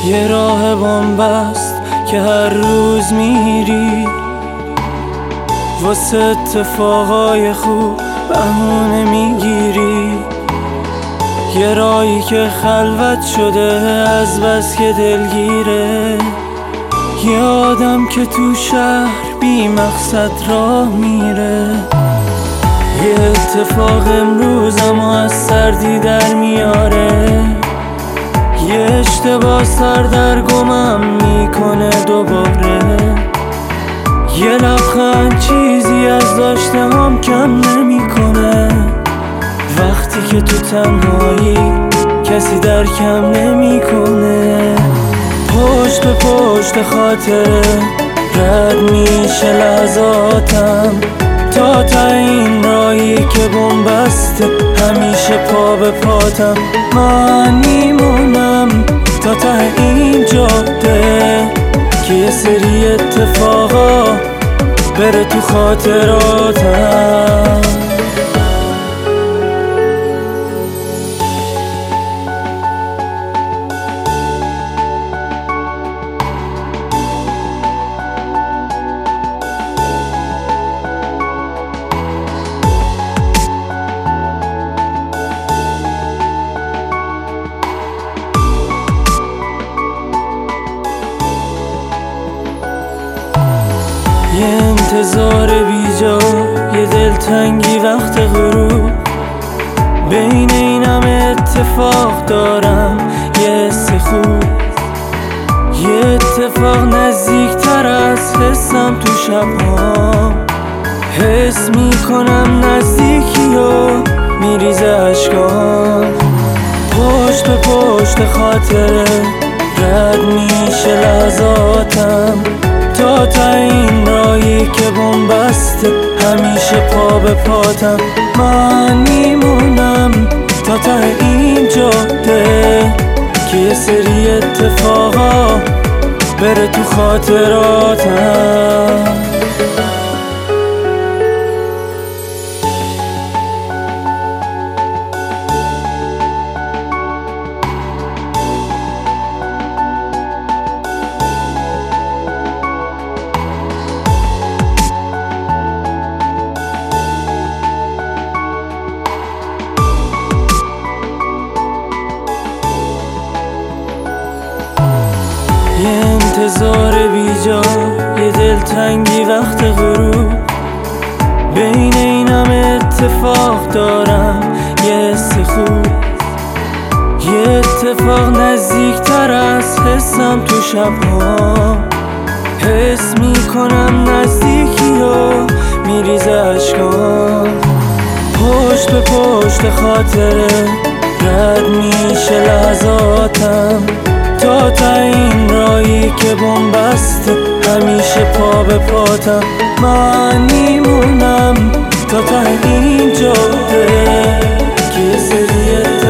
یه راه بن‌بست که هر روز میری واسه اتفاقای خوب بهونه میگیری. یه راهی که خلوت شده از بس که دلگیره. یه آدم که تو شهر بی مقصد راه میره. یه اتفاق امروز اما از سردی در میاره. یه اشتباه سردرگمم میکنه دوباره. یه لبخند چیزی از داشته هم کم نمیکنه. وقتی که تو تنهایی کسی درکم نمیکنه. پشت به پشت خاطره رد میشه لحظاتم تا این راهی که بن‌بسته همیشه پا به پاتم. من میمونم تا این جاده که یه سری اتفاقا بره تو خاطراتم. یه انتظار بیجا، یه دلتنگی وقت غروب. بین این همه اتفاق دارم یه حس خوب. یه اتفاق نزدیکتر از حسم تو شب‌ها. حس میکنم نزدیکی و میریزه اشکام. پشت به پشت خاطره رد میشه لحظاتم تا این راهی که بن‌بسته همیشه پا به پاتم. من میمونم تا این جاده که یه سری اتفاقا بره تو خاطراتم. یه انتظار بیجا، یه دلتنگی وقت غروب. بین این همه اتفاق دارم یه حس خوب. یه اتفاق نزدیکتر از حسم تو شب‌ها. حس میکنم نزدیکی و میریزه اشکام. پشت به پشت خاطره رد میشه لحظاتم تا این راهی که بن‌بسته همیشه پا به پاتم. من میمونم تا این جاده که یه سری